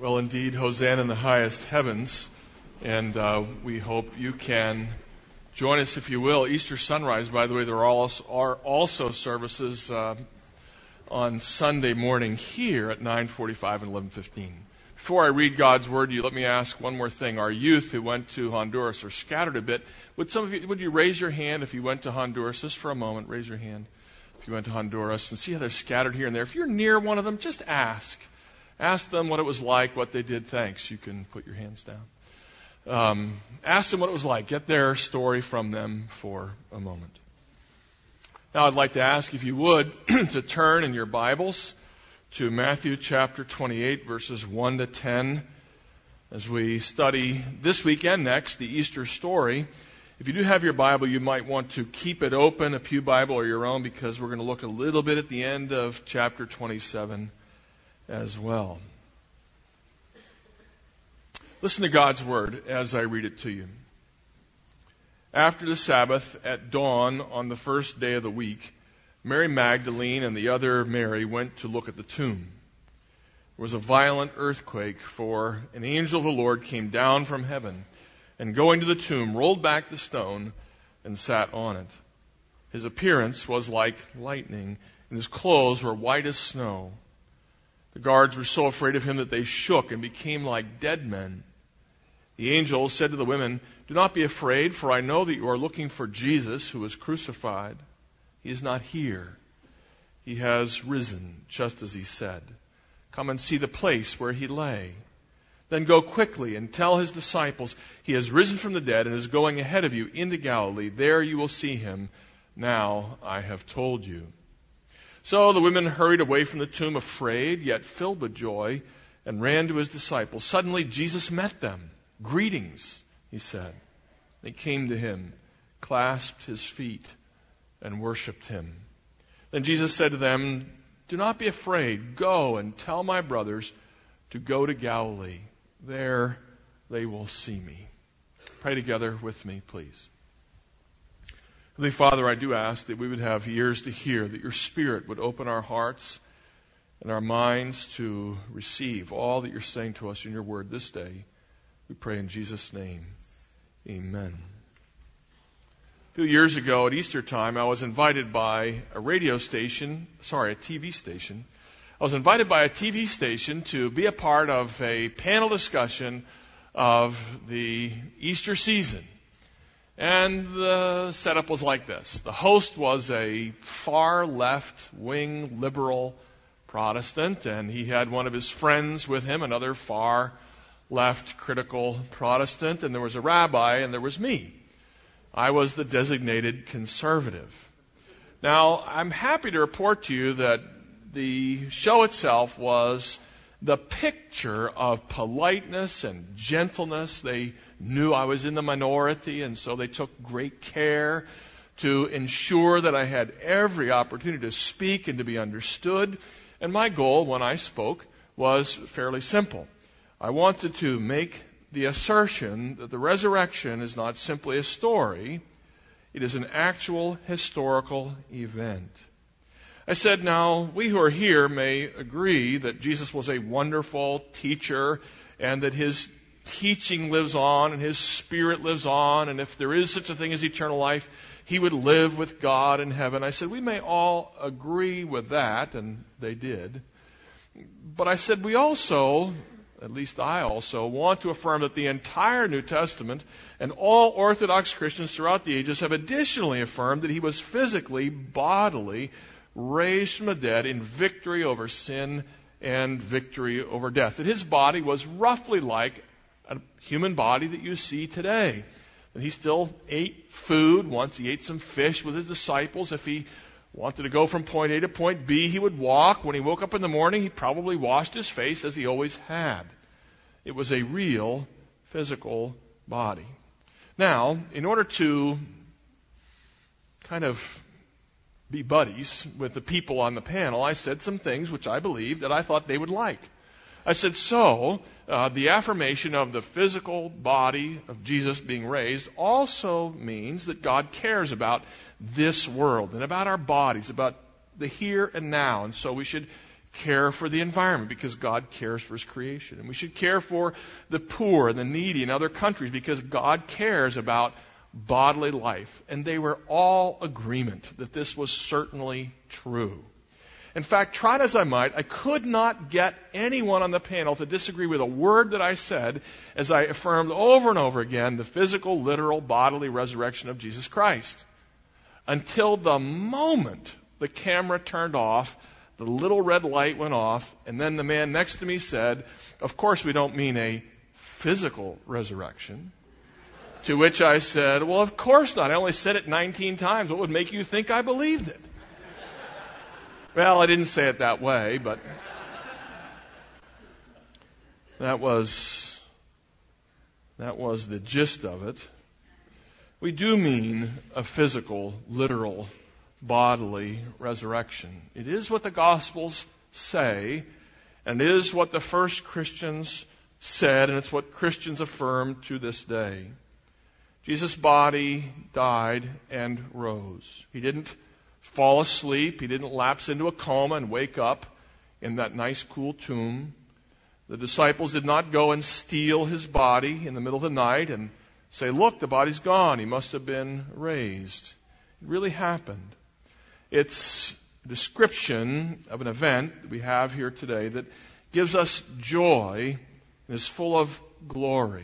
Well, indeed, Hosanna in the highest heavens. And we hope you can join us, if you will. Easter sunrise, by the way, there are also services on Sunday morning here at 9:45 and 11:15. Before I read God's Word, let me ask one more thing. Our youth who went to Honduras are scattered a bit. Would you raise your hand if you went to Honduras? Just for a moment, raise your hand if you went to Honduras, and see how they're scattered here and there. If you're near one of them, just ask. Ask them what it was like, what they did. Thanks. You can put your hands down. Ask them what it was like. Get their story from them for a moment. Now I'd like to ask, if you would, to turn in your Bibles to Matthew chapter 28, verses 1 to 10, as we study this week and next the Easter story. If you do have your Bible, you might want to keep it open, a pew Bible or your own, because we're going to look a little bit at the end of chapter 27 as well. Listen to God's Word as I read it to you. After the Sabbath, at dawn on the first day of the week, Mary Magdalene and the other Mary went to look at the tomb. There was a violent earthquake, for an angel of the Lord came down from heaven, and going to the tomb, rolled back the stone and sat on it. His appearance was like lightning, and his clothes were white as snow. The guards were so afraid of him that they shook and became like dead men. The angel said to the women, "Do not be afraid, for I know that you are looking for Jesus who was crucified. He is not here. He has risen, just as he said. Come and see the place where he lay. Then go quickly and tell his disciples, he has risen from the dead and is going ahead of you into Galilee. There you will see him. Now I have told you." So the women hurried away from the tomb, afraid, yet filled with joy, and ran to his disciples. Suddenly Jesus met them. "Greetings," he said. They came to him, clasped his feet, and worshipped him. Then Jesus said to them, "Do not be afraid. Go and tell my brothers to go to Galilee. There they will see me." Pray together with me, please. Heavenly Father, I do ask that we would have ears to hear, that your Spirit would open our hearts and our minds to receive all that you're saying to us in your word this day. We pray in Jesus' name. Amen. A few years ago at Easter time, I was invited by a TV station. I was invited by a TV station to be a part of a panel discussion of the Easter season. And the setup was like this. The host was a far left-wing liberal Protestant, and he had one of his friends with him, another far left critical Protestant, and there was a rabbi, and there was me. I was the designated conservative. Now, I'm happy to report to you that the show itself was the picture of politeness and gentleness. They knew I was in the minority, and so they took great care to ensure that I had every opportunity to speak and to be understood. And my goal when I spoke was fairly simple. I wanted to make the assertion that the resurrection is not simply a story, it is an actual historical event. I said, now, we who are here may agree that Jesus was a wonderful teacher and that his teaching lives on and his spirit lives on, and if there is such a thing as eternal life, he would live with God in heaven. I said, we may all agree with that, and they did. But I said, we also, at least I also, want to affirm that the entire New Testament and all Orthodox Christians throughout the ages have additionally affirmed that he was physically, bodily, raised from the dead in victory over sin and victory over death. That his body was roughly like a human body that you see today. That he still ate food. Once he ate some fish with his disciples. If he wanted to go from point A to point B, he would walk. When he woke up in the morning, he probably washed his face as he always had. It was a real physical body. Now, in order to kind of be buddies with the people on the panel, I said some things which I believed that I thought they would like. I said, the affirmation of the physical body of Jesus being raised also means that God cares about this world and about our bodies, about the here and now. And so we should care for the environment because God cares for His creation. And we should care for the poor and the needy in other countries because God cares about bodily life. And they were all agreement that this was certainly true. In fact, tried as I might, I could not get anyone on the panel to disagree with a word that I said as I affirmed over and over again the physical, literal, bodily resurrection of Jesus Christ. Until the moment the camera turned off, the little red light went off, and then the man next to me said, "Of course we don't mean a physical resurrection." To which I said, "Well, of course not. I only said it 19 times. What would make you think I believed it?" Well, I didn't say it that way, but that was the gist of it. We do mean a physical, literal, bodily resurrection. It is what the Gospels say, and it is what the first Christians said, and it's what Christians affirm to this day. Jesus' body died and rose. He didn't fall asleep. He didn't lapse into a coma and wake up in that nice, cool tomb. The disciples did not go and steal His body in the middle of the night and say, "Look, the body's gone. He must have been raised." It really happened. It's a description of an event that we have here today that gives us joy and is full of glory.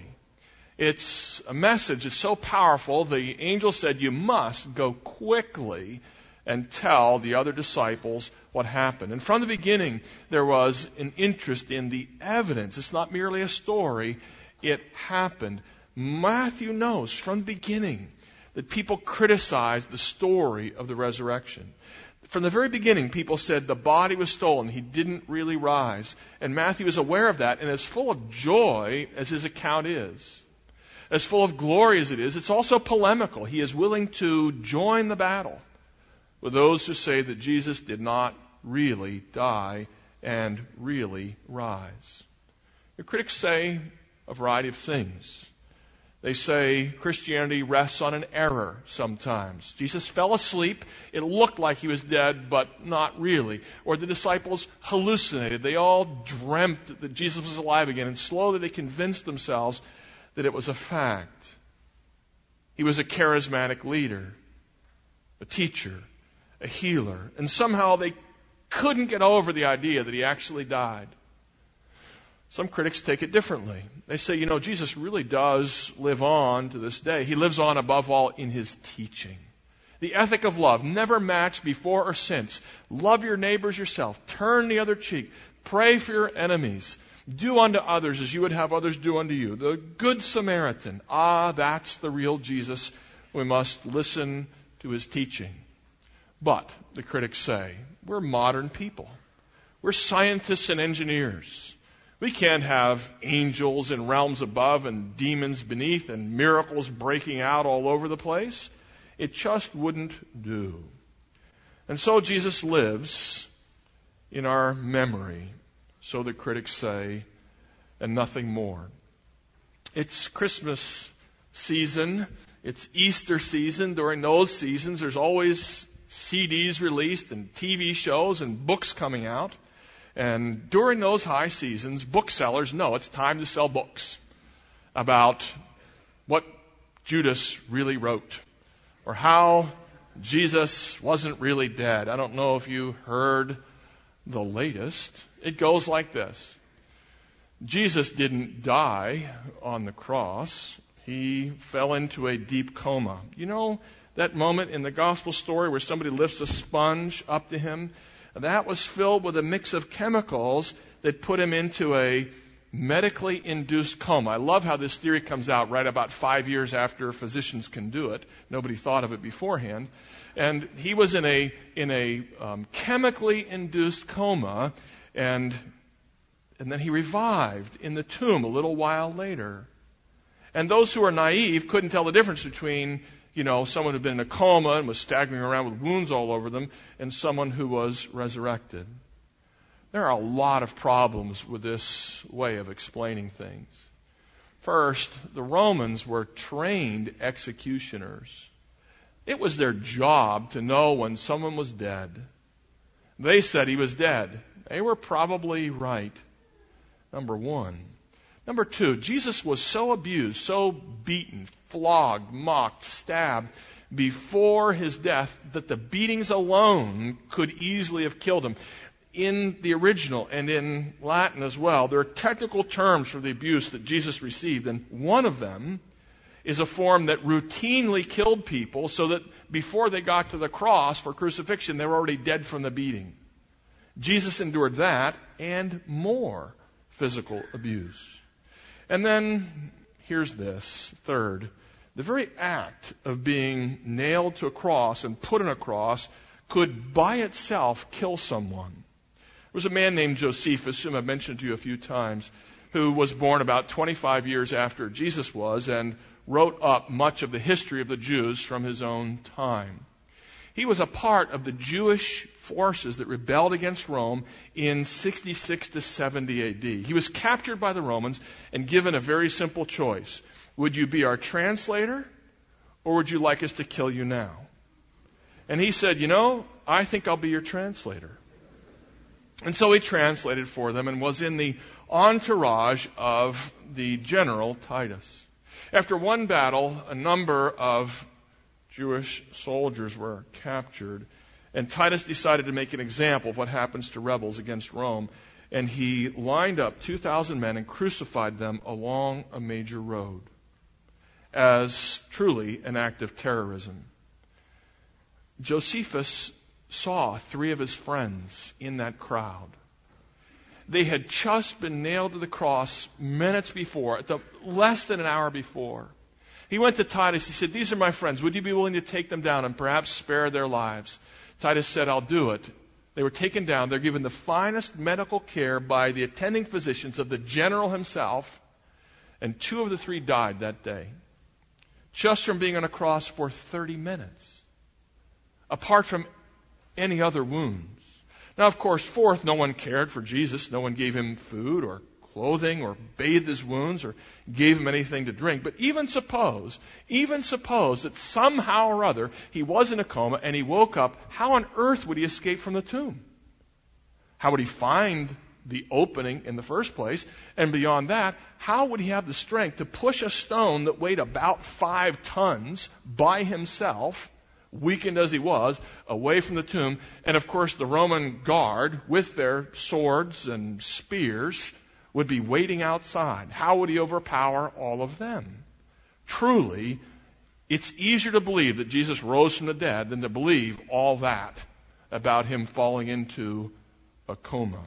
It's a message that's so powerful, the angel said, "You must go quickly and tell the other disciples what happened." And from the beginning, there was an interest in the evidence. It's not merely a story. It happened. Matthew knows from the beginning that people criticized the story of the resurrection. From the very beginning, people said the body was stolen. He didn't really rise. And Matthew is aware of that and as full of joy as his account is. As full of glory as it is, it's also polemical. He is willing to join the battle with those who say that Jesus did not really die and really rise. The critics say a variety of things. They say Christianity rests on an error sometimes. Jesus fell asleep. It looked like He was dead, but not really. Or the disciples hallucinated. They all dreamt that Jesus was alive again, and slowly they convinced themselves that it was a fact. He was a charismatic leader, a teacher, a healer, and somehow they couldn't get over the idea that He actually died. Some critics take it differently. They say, Jesus really does live on to this day. He lives on above all in His teaching. The ethic of love, never matched before or since. Love your neighbors yourself. Turn the other cheek. Pray for your enemies. Do unto others as you would have others do unto you. The Good Samaritan. That's the real Jesus. We must listen to His teaching. But, the critics say, we're modern people. We're scientists and engineers. We can't have angels in realms above and demons beneath and miracles breaking out all over the place. It just wouldn't do. And so Jesus lives in our memory, so the critics say, and nothing more. It's Christmas season. It's Easter season. During those seasons, there's always CDs released and TV shows and books coming out. And during those high seasons, booksellers know it's time to sell books about what Judas really wrote or how Jesus wasn't really dead. I don't know if you heard the latest. It goes like this. Jesus didn't die on the cross. He fell into a deep coma. You know that moment in the gospel story where somebody lifts a sponge up to Him? That was filled with a mix of chemicals that put him into a medically induced coma. I love how this theory comes out right about 5 years after physicians can do it. Nobody thought of it beforehand. And he was in a chemically induced coma, and then he revived in the tomb a little while later. And those who are naive couldn't tell the difference between someone who'd been in a coma and was staggering around with wounds all over them, and someone who was resurrected. There are a lot of problems with this way of explaining things. First, the Romans were trained executioners. It was their job to know when someone was dead. They said he was dead. They were probably right. Number one. Number two, Jesus was so abused, so beaten, flogged, mocked, stabbed before his death that the beatings alone could easily have killed him. In the original and in Latin as well, there are technical terms for the abuse that Jesus received, and one of them is a form that routinely killed people so that before they got to the cross for crucifixion, they were already dead from the beating. Jesus endured that and more physical abuse. And then, here's this, third, the very act of being nailed to a cross and put on a cross could by itself kill someone. There was a man named Josephus, whom I've mentioned to you a few times, who was born about 25 years after Jesus was and wrote up much of the history of the Jews from his own time. He was a part of the Jewish forces that rebelled against Rome in 66 to 70 AD. He was captured by the Romans and given a very simple choice. Would you be our translator, or would you like us to kill you now? And he said, I think I'll be your translator. And so he translated for them and was in the entourage of the general Titus. After one battle, a number of Jewish soldiers were captured, and Titus decided to make an example of what happens to rebels against Rome, and he lined up 2,000 men and crucified them along a major road as truly an act of terrorism. Josephus saw 3 of his friends in that crowd. They had just been nailed to the cross minutes before, less than an hour before. He went to Titus. He said, these are my friends. Would you be willing to take them down and perhaps spare their lives? Titus said, I'll do it. They were taken down. They're given the finest medical care by the attending physicians of the general himself. And 2 of the 3 died that day, just from being on a cross for 30 minutes, apart from any other wounds. Now, of course, fourth, no one cared for Jesus. No one gave him food or clothing or bathed his wounds or gave him anything to drink. But even suppose that somehow or other he was in a coma and he woke up, how on earth would he escape from the tomb? How would he find the opening in the first place? And beyond that, how would he have the strength to push a stone that weighed about 5 tons by himself, weakened as he was, away from the tomb? And of course, the Roman guard, with their swords and spears, would be waiting outside. How would he overpower all of them? Truly, it's easier to believe that Jesus rose from the dead than to believe all that about him falling into a coma.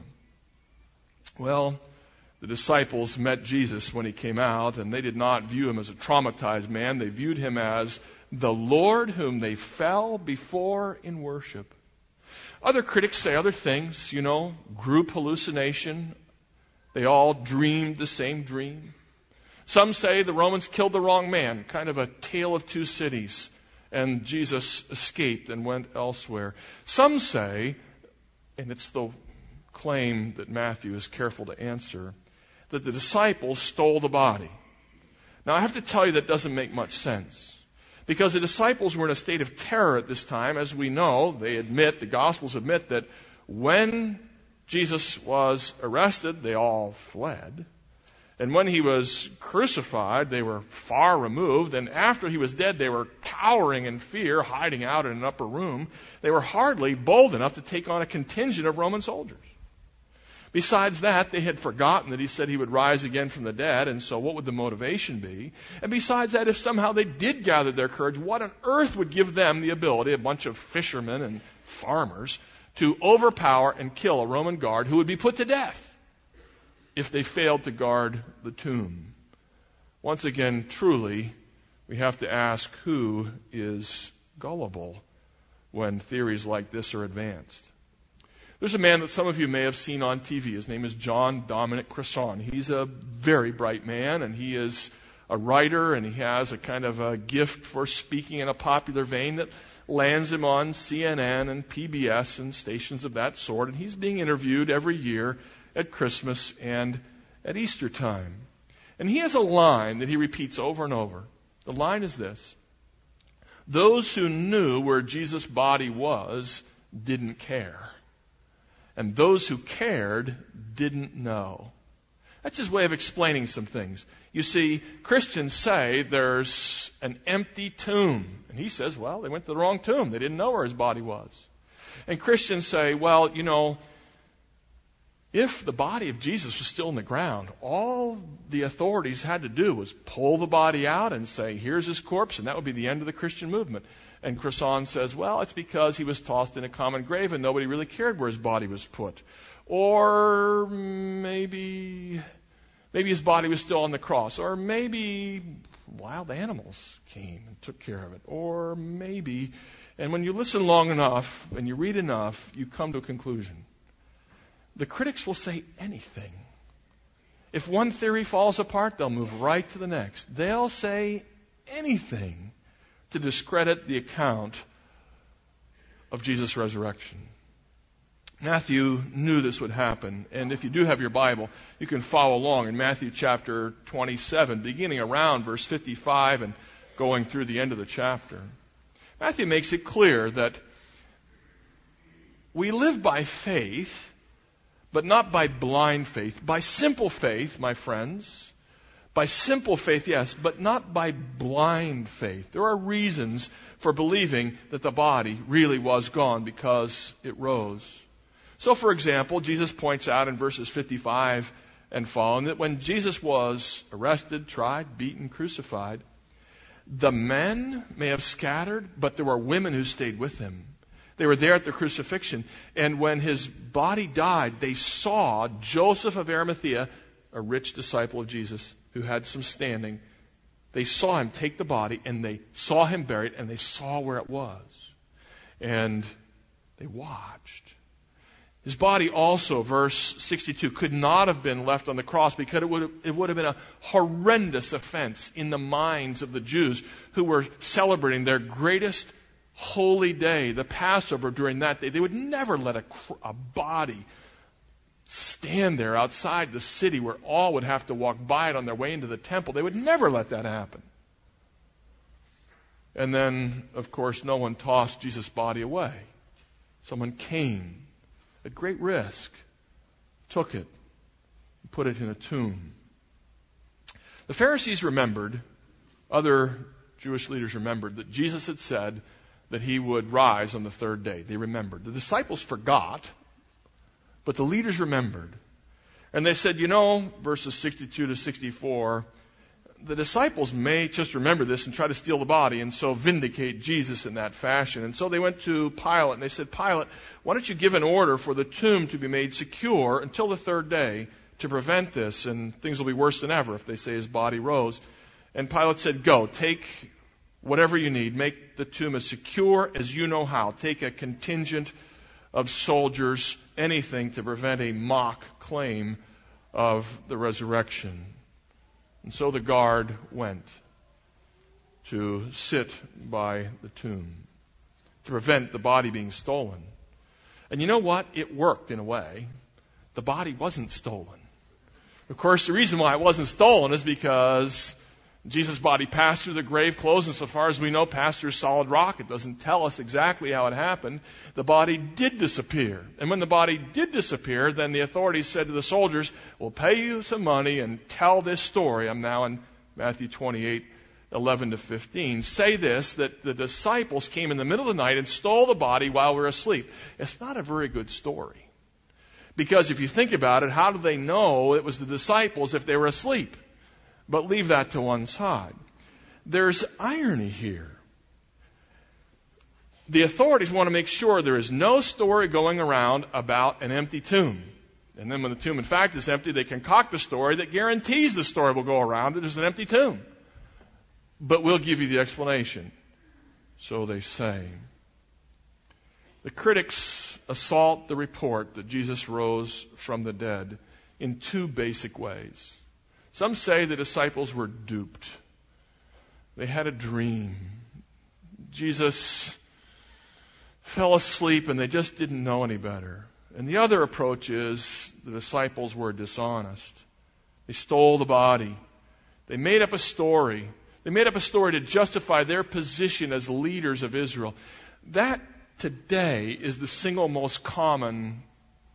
Well, the disciples met Jesus when he came out, and they did not view him as a traumatized man. They viewed him as the Lord whom they fell before in worship. Other critics say other things, group hallucination. They all dreamed the same dream. Some say the Romans killed the wrong man, kind of a tale of 2 cities, and Jesus escaped and went elsewhere. Some say, and it's the claim that Matthew is careful to answer, that the disciples stole the body. Now, I have to tell you that doesn't make much sense, because the disciples were in a state of terror at this time. As we know, the Gospels admit that when Jesus was arrested, they all fled. And when he was crucified, they were far removed. And after he was dead, they were cowering in fear, hiding out in an upper room. They were hardly bold enough to take on a contingent of Roman soldiers. Besides that, they had forgotten that he said he would rise again from the dead, and so what would the motivation be? And besides that, if somehow they did gather their courage, what on earth would give them the ability, a bunch of fishermen and farmers, to overpower and kill a Roman guard who would be put to death if they failed to guard the tomb? Once again, truly, we have to ask, who is gullible when theories like this are advanced? There's a man that some of you may have seen on TV. His name is John Dominic Crossan. He's a very bright man, and he is a writer, and he has a kind of a gift for speaking in a popular vein that lands him on CNN and PBS and stations of that sort. And he's being interviewed every year at Christmas and at Easter time. And he has a line that he repeats over and over. The line is this: those who knew where Jesus' body was didn't care. and those who cared didn't know. That's his way of explaining some things. You see, Christians say there's an empty tomb. And he says, well, they went to the wrong tomb. They didn't know where his body was. And Christians say, well, if the body of Jesus was still in the ground, all the authorities had to do was pull the body out and say, here's his corpse, and that would be the end of the Christian movement. And Crossan says, well, it's because he was tossed in a common grave and nobody really cared where his body was put. Or maybe his body was still on the cross. Or maybe wild animals came and took care of it. Or maybe, and when you listen long enough and you read enough, you come to a conclusion. The critics will say anything. If one theory falls apart, they'll move right to the next. They'll say anything to discredit the account of Jesus' resurrection. Matthew knew this would happen, and if you do have your Bible, you can follow along in Matthew chapter 27, beginning around verse 55 and going through the end of the chapter. Matthew makes it clear that we live by faith, but not by blind faith. By simple faith, my friends. By simple faith, yes, but not by blind faith. There are reasons for believing that the body really was gone because it rose. So, for example, Jesus points out in verses 55 and following that when Jesus was arrested, tried, beaten, crucified, the men may have scattered, but there were women who stayed with him. They were there at the crucifixion. And when his body died, they saw Joseph of Arimathea, a rich disciple of Jesus who had some standing. They saw him take the body, and they saw him buried, and they saw where it was. And they watched. His body also, verse 62, could not have been left on the cross because it would have been a horrendous offense in the minds of the Jews who were celebrating their greatest holy day, the Passover during that day. They would never let a body stand there outside the city where all would have to walk by it on their way into the temple. They would never let that happen. And then, of course, no one tossed Jesus' body away. Someone came at great risk, took it, and put it in a tomb. The Pharisees remembered, other Jewish leaders remembered, that Jesus had said that he would rise on the third day. They remembered. The disciples forgot, but the leaders remembered. And they said, verses 62 to 64, the disciples may just remember this and try to steal the body and so vindicate Jesus in that fashion. And so they went to Pilate and they said, Pilate, why don't you give an order for the tomb to be made secure until the third day to prevent this? And things will be worse than ever if they say his body rose. And Pilate said, go, take whatever you need. Make the tomb as secure as you know how. Take a contingent of soldiers, anything to prevent a mock claim of the resurrection. And so the guard went to sit by the tomb to prevent the body being stolen. And you know what? It worked in a way. The body wasn't stolen. Of course, the reason why it wasn't stolen is because Jesus' body passed through the grave clothes, and so far as we know, passed through solid rock. It doesn't tell us exactly how it happened. The body did disappear. And when the body did disappear, then the authorities said to the soldiers, we'll pay you some money and tell this story. I'm now in Matthew 28, 11 to 15. Say this, that the disciples came in the middle of the night and stole the body while we were asleep. It's not a very good story. Because if you think about it, how do they know it was the disciples if they were asleep? But leave that to one side. There's irony here. The authorities want to make sure there is no story going around about an empty tomb. And then when the tomb in fact is empty, they concoct a story that guarantees the story will go around that there's an empty tomb. But we'll give you the explanation. So they say. The critics assault the report that Jesus rose from the dead in two basic ways. Some say the disciples were duped. They had a dream. Jesus fell asleep and they just didn't know any better. And the other approach is the disciples were dishonest. They stole the body. They made up a story. They made up a story to justify their position as leaders of Israel. That today is the single most common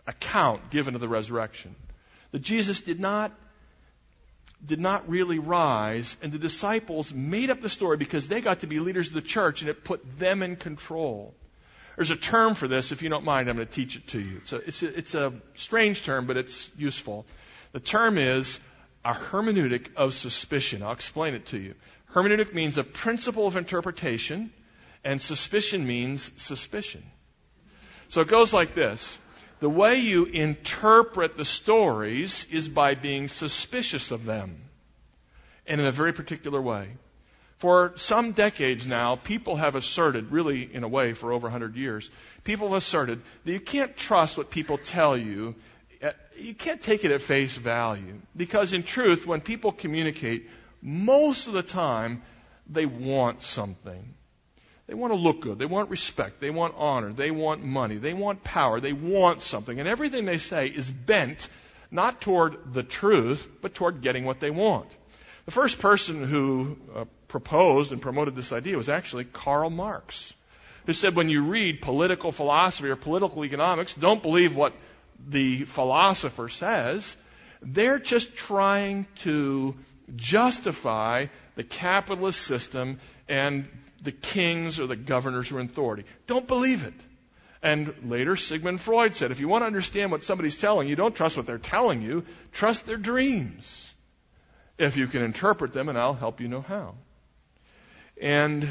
account given of the resurrection. That Jesus did not really rise, and the disciples made up the story because they got to be leaders of the church, and it put them in control. There's a term for this. If you don't mind, I'm going to teach it to you. It's a strange term, but it's useful. The term is a hermeneutic of suspicion. I'll explain it to you. Hermeneutic means a principle of interpretation, and suspicion means suspicion. So it goes like this. The way you interpret the stories is by being suspicious of them, and in a very particular way. For some decades now, people have asserted, really in a way for over 100 years, people have asserted that you can't trust what people tell you. You can't take it at face value. Because in truth, when people communicate, most of the time, they want something. They want to look good. They want respect. They want honor. They want money. They want power. They want something. And everything they say is bent not toward the truth, but toward getting what they want. The first person who proposed and promoted this idea was actually Karl Marx, who said when you read political philosophy or political economics, don't believe what the philosopher says. They're just trying to justify the capitalist system and the kings or the governors who are in authority. Don't believe it. And later, Sigmund Freud said, if you want to understand what somebody's telling you, don't trust what they're telling you. Trust their dreams. If you can interpret them, and I'll help you know how. And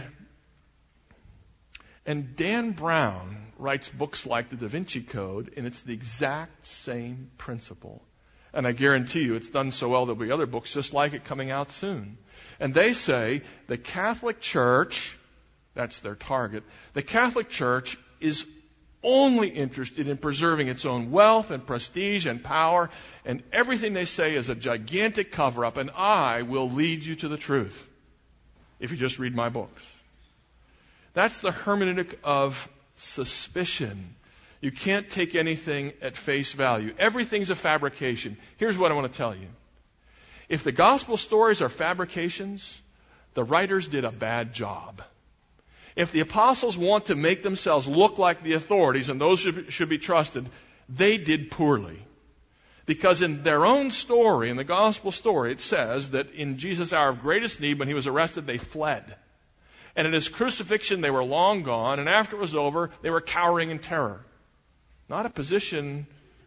Dan Brown writes books like The Da Vinci Code, and it's the exact same principle. And I guarantee you it's done so well there'll be other books just like it coming out soon. And they say the Catholic Church, that's their target, the Catholic Church is only interested in preserving its own wealth and prestige and power, and everything they say is a gigantic cover-up, and I will lead you to the truth if you just read my books. That's the hermeneutic of suspicion. You can't take anything at face value. Everything's a fabrication. Here's what I want to tell you. If the gospel stories are fabrications, the writers did a bad job. If the apostles want to make themselves look like the authorities and those should be trusted, they did poorly. Because in their own story, in the gospel story, it says that in Jesus' hour of greatest need, when he was arrested, they fled. And at his crucifixion, they were long gone, and after it was over, they were cowering in terror. Not a position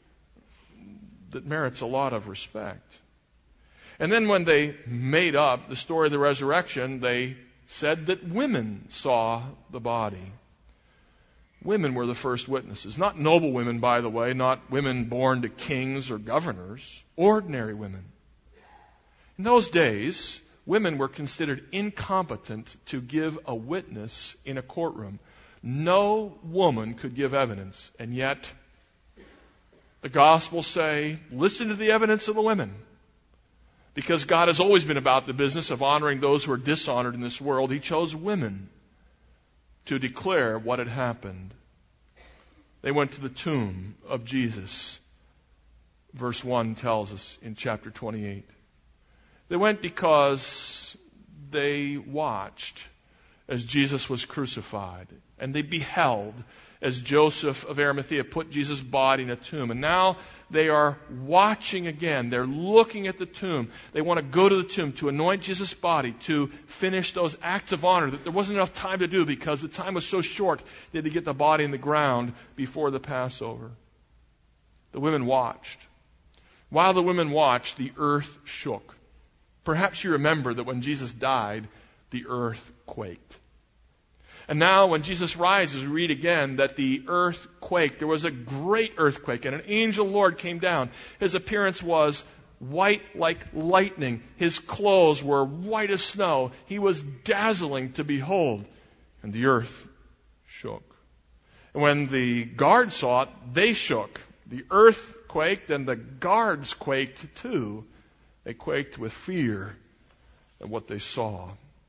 that merits a lot of respect. And then when they made up the story of the resurrection, they said that women saw the body. Women were the first witnesses. Not noble women, by the way, not women born to kings or governors, ordinary women. In those days, women were considered incompetent to give a witness in a courtroom. No woman could give evidence. And yet, the Gospels say, listen to the evidence of the women. Because God has always been about the business of honoring those who are dishonored in this world, He chose women to declare what had happened. They went to the tomb of Jesus. Verse 1 tells us in chapter 28. They went because they watched as Jesus was crucified. And they beheld as Joseph of Arimathea put Jesus' body in a tomb. And now they are watching again. They're looking at the tomb. They want to go to the tomb to anoint Jesus' body, to finish those acts of honor that there wasn't enough time to do because the time was so short. They had to get the body in the ground before the Passover. The women watched. While the women watched, the earth shook. Perhaps you remember that when Jesus died, the earth quaked. And now when Jesus rises, we read again that the earth quaked. There was a great earthquake, and an angel of the Lord came down. His appearance was white like lightning. His clothes were white as snow. He was dazzling to behold. And the earth shook. And when the guards saw it, they shook. The earth quaked, and the guards quaked too. They quaked with fear at what they saw.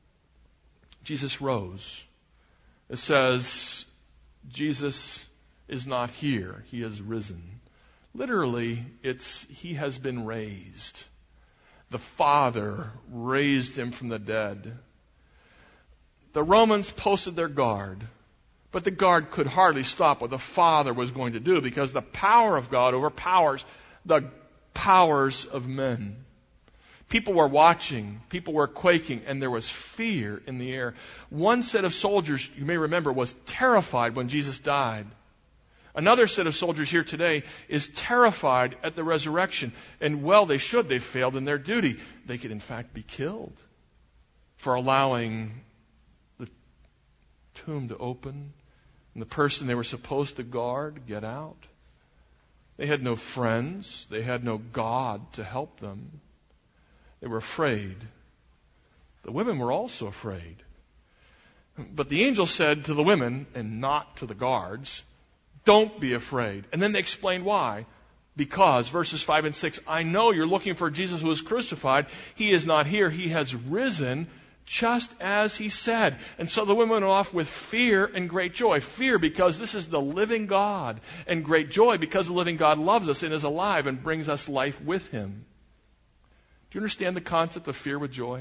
Jesus rose. It says, Jesus is not here. He has risen. Literally, it's He has been raised. The Father raised Him from the dead. The Romans posted their guard, But the guard could hardly stop what the Father was going to do, because the power of God overpowers the powers of men. People were watching, people were quaking, and there was fear in the air. One set of soldiers, you may remember, was terrified when Jesus died. Another set of soldiers here today is terrified at the resurrection. And well, they should. They failed in their duty. They could in fact be killed for allowing the tomb to open and the person they were supposed to guard get out. They had no friends. They had no God to help them. They were afraid. The women were also afraid. But the angel said to the women, and not to the guards, don't be afraid. And then they explained why. Because, verses 5 and 6, I know you're looking for Jesus who was crucified. He is not here. He has risen just as he said. And so the women went off with fear and great joy. Fear because this is the living God. And great joy because the living God loves us and is alive and brings us life with him. Do you understand the concept of fear with joy?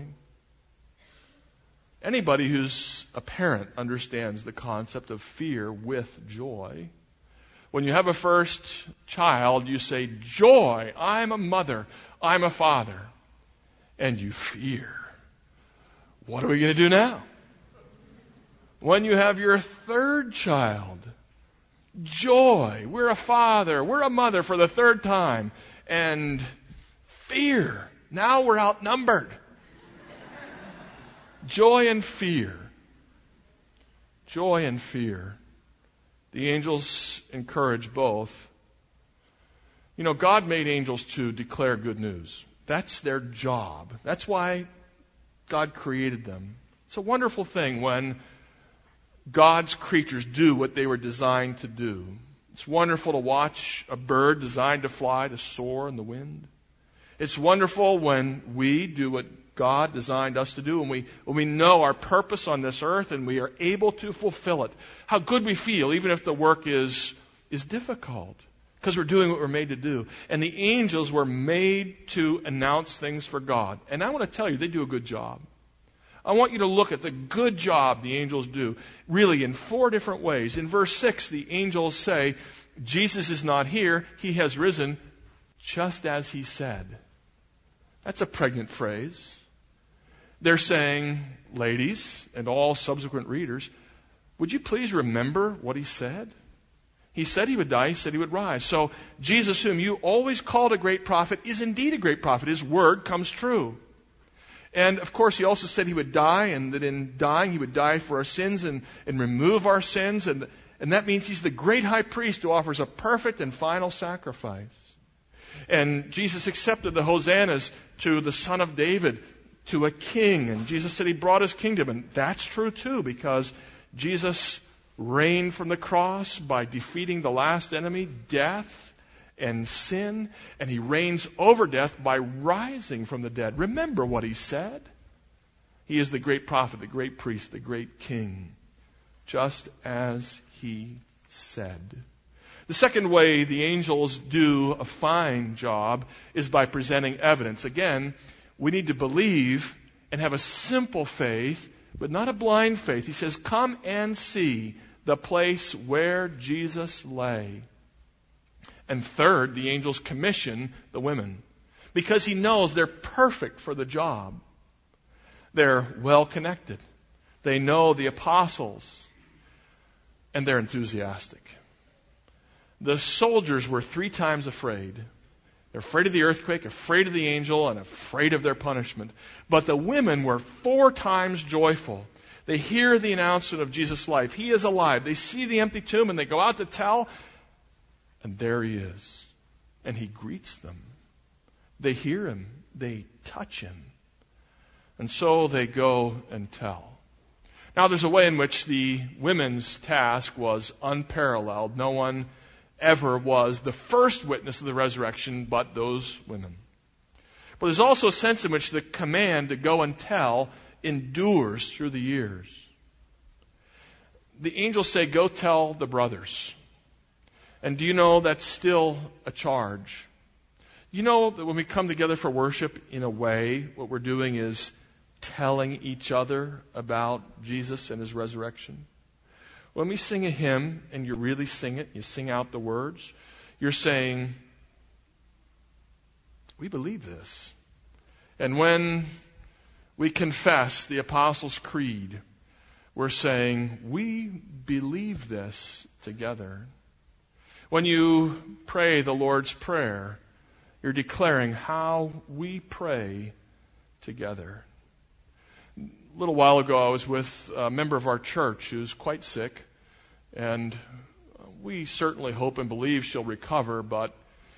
Anybody who's a parent understands the concept of fear with joy. When you have a first child, you say, joy, I'm a mother, I'm a father. And you fear. What are we going to do now? When you have your third child, joy, we're a father, we're a mother for the third time. And fear, now we're outnumbered. Joy and fear. Joy and fear. The angels encourage both. You know, God made angels to declare good news. That's their job. That's why God created them. It's a wonderful thing when God's creatures do what they were designed to do. It's wonderful to watch a bird designed to fly, to soar in the wind. It's wonderful when we do what God designed us to do, when we know our purpose on this earth and we are able to fulfill it. How good we feel, even if the work is difficult, because we're doing what we're made to do. And the angels were made to announce things for God. And I want to tell you, they do a good job. I want you to look at the good job the angels do, really in 4 different ways. In verse 6, the angels say, Jesus is not here, he has risen, just as he said. That's a pregnant phrase. They're saying, ladies, and all subsequent readers, would you please remember what he said? He said he would die, he said he would rise. So Jesus, whom you always called a great prophet, is indeed a great prophet. His word comes true. And of course, he also said he would die, and that in dying he would die for our sins and remove our sins. And that means he's the great high priest who offers a perfect and final sacrifice. And Jesus accepted the hosannas to the Son of David, to a king. And Jesus said he brought his kingdom. And that's true too, because Jesus reigned from the cross by defeating the last enemy, death and sin. And he reigns over death by rising from the dead. Remember what he said. He is the great prophet, the great priest, the great king, just as he said. The second way the angels do a fine job is by presenting evidence. Again, we need to believe and have a simple faith, but not a blind faith. He says, come and see the place where Jesus lay. And third, the angels commission the women, because he knows they're perfect for the job. They're well connected. They know the apostles, and they're enthusiastic. The soldiers were 3 times afraid. They're afraid of the earthquake, afraid of the angel, and afraid of their punishment. But the women were 4 times joyful. They hear the announcement of Jesus' life. He is alive. They see the empty tomb, and they go out to tell, and there he is. And he greets them. They hear him. They touch him. And so they go and tell. Now, there's a way in which the women's task was unparalleled. No one ever was the first witness of the resurrection but those women. But there's also a sense in which the command to go and tell endures through the years. The angels say, go tell the brothers. And do you know that's still a charge? You know that when we come together for worship, in a way, what we're doing is telling each other about Jesus and his resurrection. When we sing a hymn and you really sing it, you sing out the words, you're saying, we believe this. And when we confess the Apostles' Creed, we're saying, we believe this together. When you pray the Lord's Prayer, you're declaring how we pray together. A little while ago, I was with a member of our church who's quite sick, and we certainly hope and believe she'll recover, but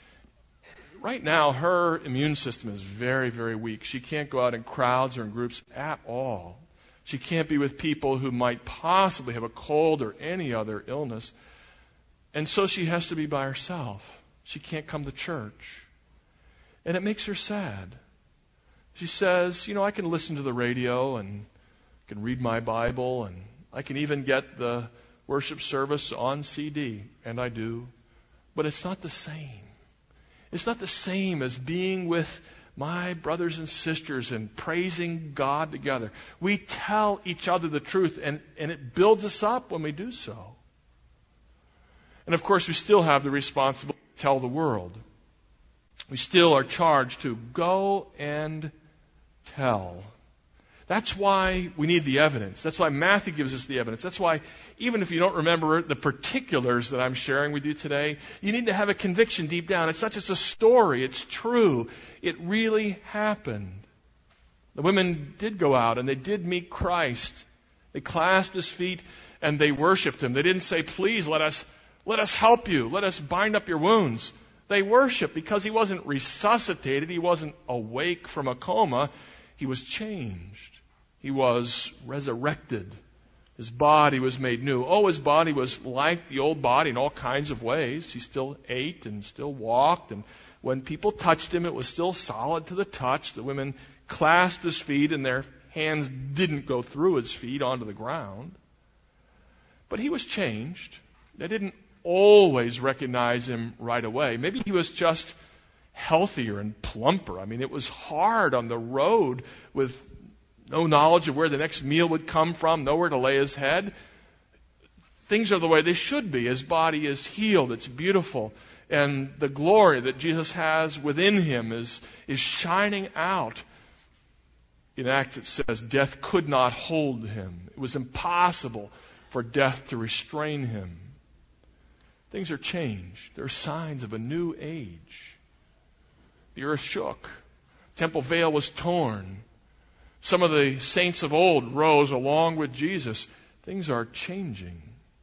right now her immune system is very, very weak. She can't go out in crowds or in groups at all. She can't be with people who might possibly have a cold or any other illness. And so she has to be by herself. She can't come to church. And it makes her sad. She says, I can listen to the radio and I can read my Bible and I can even get the worship service on CD, and I do. But it's not the same. It's not the same as being with my brothers and sisters and praising God together. We tell each other the truth, and it builds us up when we do so. And of course, we still have the responsibility to tell the world. We still are charged to go and tell. That's why we need the evidence. That's why Matthew gives us the evidence. That's why, even if you don't remember the particulars that I'm sharing with you today, you need to have a conviction deep down. It's not just a story. It's true. It really happened. The women did go out and they did meet Christ. They clasped his feet and they worshiped him. They didn't say, please let us help you. Let us bind up your wounds. They worshiped because he wasn't resuscitated. He wasn't awake from a coma. He was changed. He was resurrected. His body was made new. Oh, his body was like the old body in all kinds of ways. He still ate and still walked. And when people touched him, it was still solid to the touch. The women clasped his feet and their hands didn't go through his feet onto the ground. But he was changed. They didn't always recognize him right away. Maybe he was just healthier and plumper. I mean, it was hard on the road with no knowledge of where the next meal would come from, nowhere to lay his head. Things are the way they should be. His body is healed. It's beautiful. And the glory that Jesus has within him is shining out. In Acts it says, death could not hold him. It was impossible for death to restrain him. Things are changed. There are signs of a new age. The earth shook. Temple veil was torn. Some of the saints of old rose along with Jesus. Things are changing.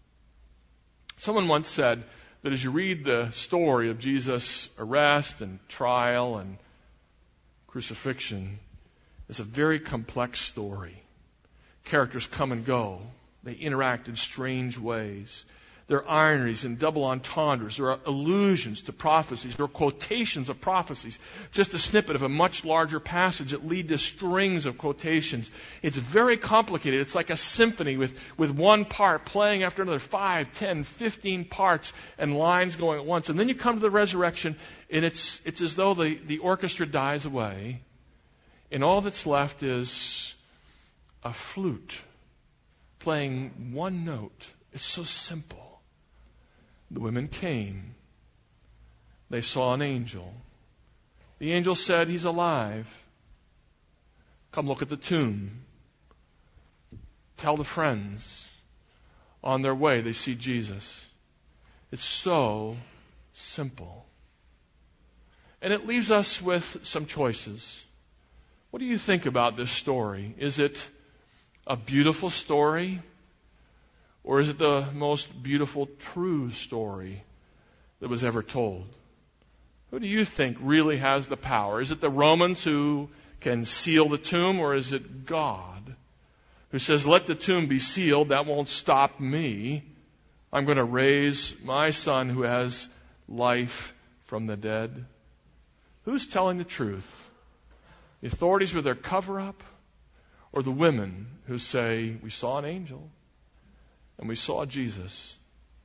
Someone once said that as you read the story of Jesus' arrest and trial and crucifixion, it's a very complex story. Characters come and go. They interact in strange ways. There are ironies and double entendres. There are allusions to prophecies. There are quotations of prophecies. Just a snippet of a much larger passage that lead to strings of quotations. It's very complicated. It's like a symphony with one part playing after another, 5, 10, 15 parts and lines going at once. And then you come to the resurrection, and it's as though the orchestra dies away, and all that's left is a flute playing one note. It's so simple. The women came. They saw an angel. The angel said, he's alive. Come look at the tomb. Tell the friends. On their way, they see Jesus. It's so simple. And it leaves us with some choices. What do you think about this story? Is it a beautiful story? Or is it the most beautiful, true story that was ever told? Who do you think really has the power? Is it the Romans who can seal the tomb, or is it God who says, let the tomb be sealed, that won't stop me. I'm going to raise my son who has life from the dead. Who's telling the truth? The authorities with their cover-up, or the women who say, we saw an angel? And we saw Jesus.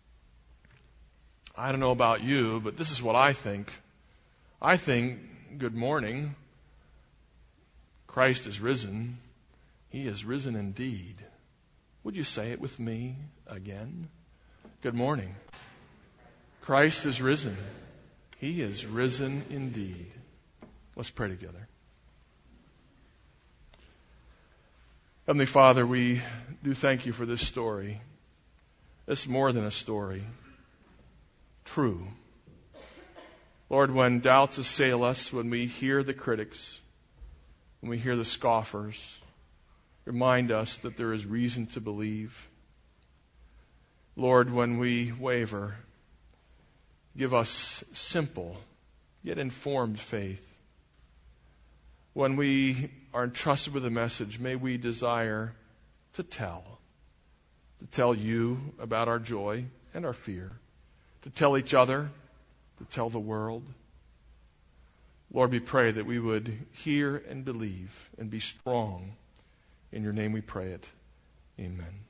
I don't know about you, but this is what I think. I think, good morning. Christ is risen. He is risen indeed. Would you say it with me again? Good morning. Christ is risen. He is risen indeed. Let's pray together. Heavenly Father, we do thank you for this story. It's more than a story. True. Lord, when doubts assail us, when we hear the critics, when we hear the scoffers, remind us that there is reason to believe. Lord, when we waver, give us simple yet informed faith. When we are entrusted with a message, may we desire to tell you about our joy and our fear, to tell each other, to tell the world. Lord, we pray that we would hear and believe and be strong. In your name we pray it. Amen.